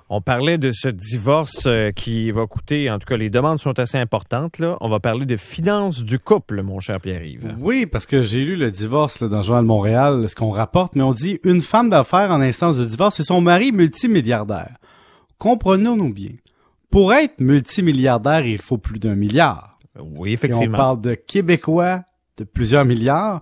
On parlait de ce divorce qui va coûter, en tout cas, les demandes sont assez importantes, là. On va parler de finances du couple, mon cher Pierre-Yves. Oui, parce que j'ai lu le divorce là, dans le Journal de Montréal, ce qu'on rapporte, mais on dit une femme d'affaires en instance de divorce et son mari multimilliardaire. Comprenons-nous bien. Pour être multimilliardaire, il faut plus d'1 milliard. Oui, effectivement. Et on parle de Québécois de plusieurs milliards.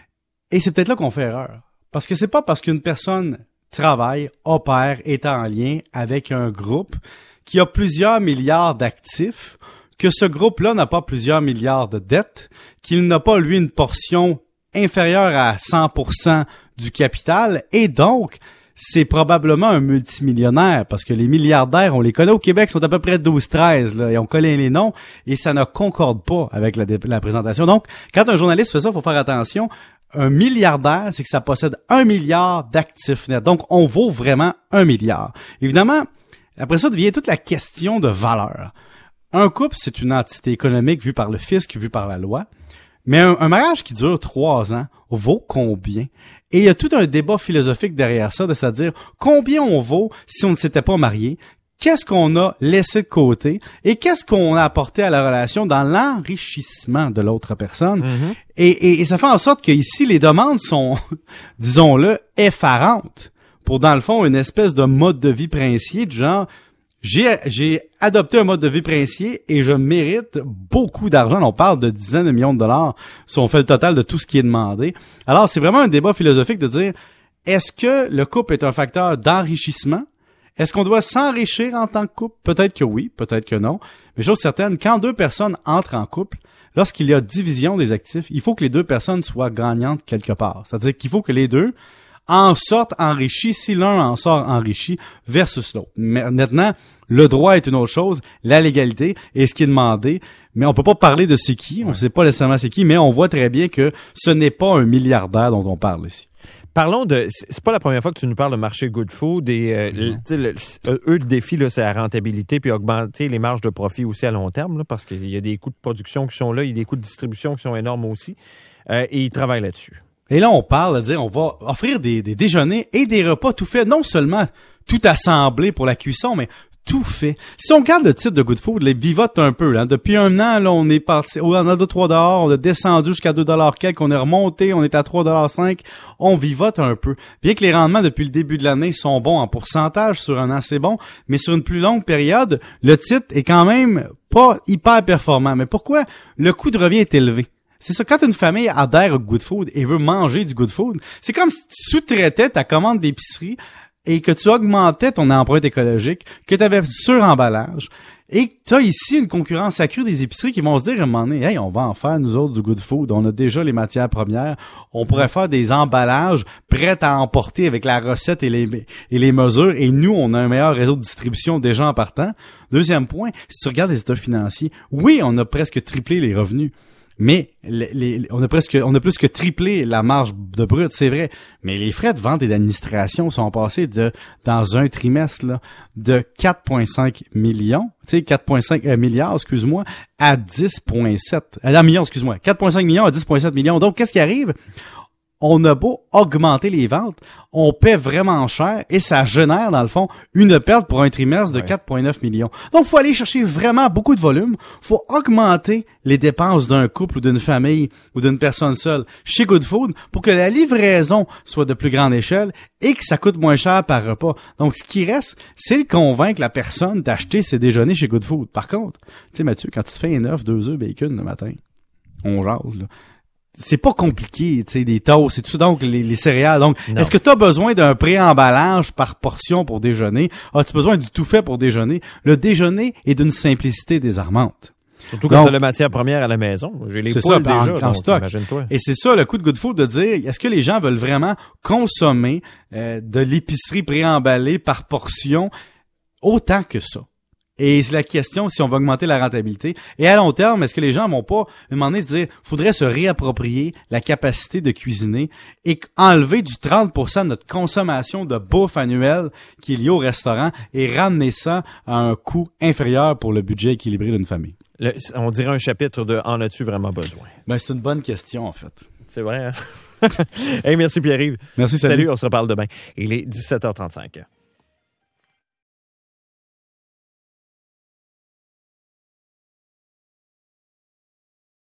Et c'est peut-être là qu'on fait erreur. Parce que c'est pas parce qu'une personne travaille, opère, est en lien avec un groupe qui a plusieurs milliards d'actifs, que ce groupe-là n'a pas plusieurs milliards de dettes, qu'il n'a pas, lui, une portion inférieure à 100% du capital, et donc, c'est probablement un multimillionnaire, parce que les milliardaires, on les connaît au Québec, sont à peu près 12-13, là, et on connaît les noms, et ça ne concorde pas avec la présentation. Donc, quand un journaliste fait ça, il faut faire attention. Un milliardaire, c'est que ça possède 1 milliard d'actifs nets. Donc, on vaut vraiment 1 milliard. Évidemment, après ça devient toute la question de valeur. Un couple, c'est une entité économique vue par le fisc, vue par la loi. Mais un mariage qui dure 3 ans vaut combien? Et il y a tout un débat philosophique derrière ça, c'est-à-dire combien on vaut si on ne s'était pas marié? Qu'est-ce qu'on a laissé de côté et qu'est-ce qu'on a apporté à la relation dans l'enrichissement de l'autre personne. Mm-hmm. Et ça fait en sorte que ici les demandes sont, disons-le, effarantes pour, dans le fond, une espèce de mode de vie princier du genre j'ai adopté un mode de vie princier et je mérite beaucoup d'argent. On parle de dizaines de millions de dollars si on fait le total de tout ce qui est demandé. Alors, c'est vraiment un débat philosophique de dire est-ce que le couple est un facteur d'enrichissement? Est-ce qu'on doit s'enrichir en tant que couple? Peut-être que oui, peut-être que non. Mais chose certaine, quand 2 personnes entrent en couple, lorsqu'il y a division des actifs, il faut que les 2 personnes soient gagnantes quelque part. C'est-à-dire qu'il faut que les deux en sortent enrichis si l'un en sort enrichi versus l'autre. Mais maintenant, le droit est une autre chose, la légalité est ce qui est demandé. Mais on peut pas parler de c'est qui, on sait pas nécessairement c'est qui, mais on voit très bien que ce n'est pas un milliardaire dont on parle ici. Parlons de... C'est pas la première fois que tu nous parles de marché Good Food et eux, le défi, là, c'est la rentabilité puis augmenter les marges de profit aussi à long terme, là, parce qu'il y a des coûts de production qui sont là, il y a des coûts de distribution qui sont énormes aussi, et ils travaillent là-dessus. Et là, on parle de dire on va offrir des déjeuners et des repas tout faits, non seulement tout assemblé pour la cuisson, mais tout fait. Si on regarde le titre de Good Food, les vivote un peu. Là. Depuis 1 an, là, on est parti, on a de 3 $, on a descendu jusqu'à 2 $ quelques, on est remonté, on est à 3,5 $. On vivote un peu. Bien que les rendements depuis le début de l'année sont bons en pourcentage, sur 1 an c'est bon, mais sur une plus longue période, le titre est quand même pas hyper performant. Mais pourquoi? Le coût de revient est élevé. C'est ça, quand une famille adhère au Good Food et veut manger du Good Food, c'est comme si tu sous-traitais ta commande d'épicerie et que tu augmentais ton empreinte écologique, que tu avais du suremballage, et que tu as ici une concurrence accrue des épiceries qui vont se dire à un moment donné, hey, on va en faire nous autres du Good Food, on a déjà les matières premières, on pourrait faire des emballages prêts à emporter avec la recette et les mesures, et nous, on a un meilleur réseau de distribution déjà en partant. Deuxième point, si tu regardes les états financiers, oui, on a presque triplé les revenus. Mais on a plus que triplé la marge de brut, c'est vrai. Mais les frais de vente et d'administration sont passés dans un trimestre là, de 4,5 millions, tu sais 4,5 milliards, excuse-moi, à 10,7 millions, excuse-moi, 4,5 millions à 10,7 millions. Donc qu'est-ce qui arrive? On a beau augmenter les ventes, on paie vraiment cher et ça génère, dans le fond, une perte pour un trimestre de 4,9 millions. Donc, faut aller chercher vraiment beaucoup de volume. Faut augmenter les dépenses d'un couple ou d'une famille ou d'une personne seule chez Good Food pour que la livraison soit de plus grande échelle et que ça coûte moins cher par repas. Donc, ce qui reste, c'est de convaincre la personne d'acheter ses déjeuners chez Good Food. Par contre, tu sais, Mathieu, quand tu te fais un œuf, 2 œufs, bacon le matin, on jase, là. C'est pas compliqué, tu sais, des toasts et tout ça, donc les céréales. Donc, non. Est-ce que tu as besoin d'un pré-emballage par portion pour déjeuner? As-tu besoin du tout fait pour déjeuner? Le déjeuner est d'une simplicité désarmante. Surtout quand tu as la matière première à la maison. J'ai les poules déjà, en stock. Imagine-toi. Et c'est ça le coup de Good Food de dire, est-ce que les gens veulent vraiment consommer de l'épicerie préemballée par portion autant que ça? Et c'est la question si on va augmenter la rentabilité. Et à long terme, est-ce que les gens vont pas, à un moment donné, se dire, faudrait se réapproprier la capacité de cuisiner et enlever du 30% de notre consommation de bouffe annuelle qui est liée au restaurant et ramener ça à un coût inférieur pour le budget équilibré d'une famille? On dirait un chapitre de « En as-tu vraiment besoin? » Ben, c'est une bonne question, en fait. C'est vrai, hein? Hey, merci Pierre-Yves. Merci, salut. Salut, on se reparle demain. Il est 17h35.